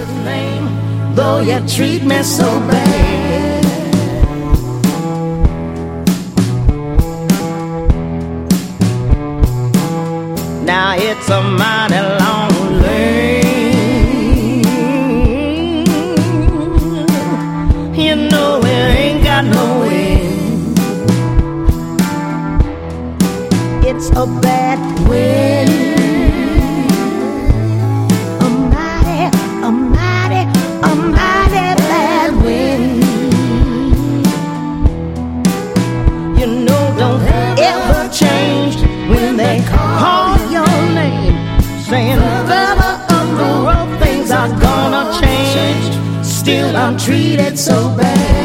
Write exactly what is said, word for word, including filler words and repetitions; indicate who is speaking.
Speaker 1: name, though you treat me so bad. Now it's a mighty long lane. You know it ain't got no end. It's a bad wind. A mighty, a mighty, a mighty bad wind. You know, don't ever change when they call your name, saying, fella, of the world, things are gonna change. Still I'm treated so bad.